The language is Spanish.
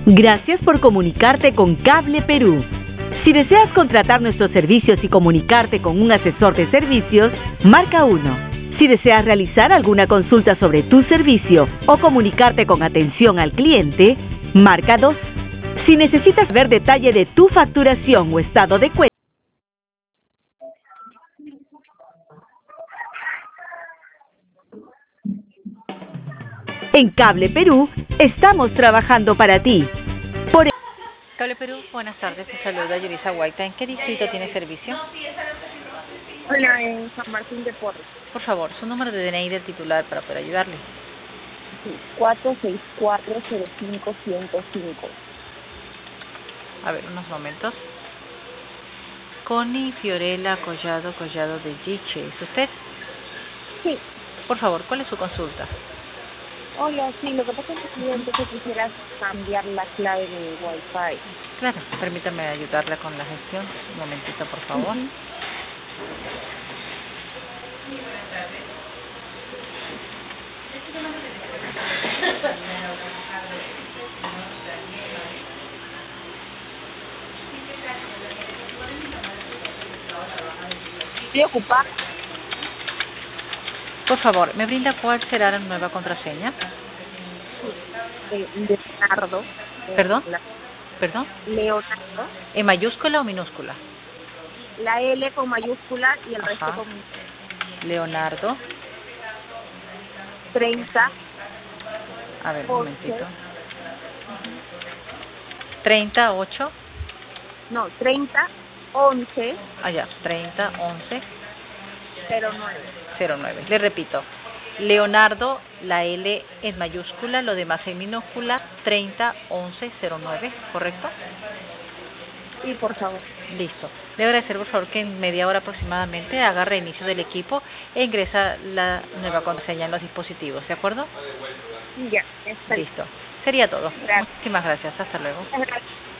Gracias por comunicarte con Cable Perú. Si deseas contratar nuestros servicios y comunicarte con un asesor de servicios, marca 1. Si deseas realizar alguna consulta sobre tu servicio o comunicarte con atención al cliente, marca 2. Si necesitas ver detalle de tu facturación o estado de cuenta, en Cable Perú estamos trabajando para ti. Cable Perú, buenas tardes, te saluda Yurisa Guaita. ¿En qué distrito tiene servicio? Hola, en San Martín de Porres. Por favor, su número de DNI del titular para poder ayudarle. Sí, 464-05-105. A ver, unos momentos. Connie Fiorella Collado de Giche, ¿es usted? Sí. Por favor, ¿cuál es su consulta? Hola, sí, lo que pasa es que cliente que quisiera cambiar la clave de Wi-Fi. Claro, permítame ayudarla con la gestión. Un momentito, por favor. Estoy ocupada. Por favor, ¿me brinda cuál será la nueva contraseña? Leonardo. ¿Perdón? ¿Perdón? Leonardo. ¿En mayúscula o minúscula? La L con mayúscula y el resto Ajá. con Leonardo. 30. A ver, un momentito. 38. No, 30, 11, Allá, 30, 11, 09. 09. Le repito. Leonardo, la L en mayúscula, lo demás en minúscula, 30, 11, 09, ¿correcto? Sí, por favor. Listo. Le voy a agradecer, por favor, que en media hora aproximadamente haga reinicio del equipo e ingresa la nueva contraseña en los dispositivos, ¿de acuerdo? Ya, está Listo. Sería todo. Gracias. Muchísimas gracias. Hasta luego. Gracias.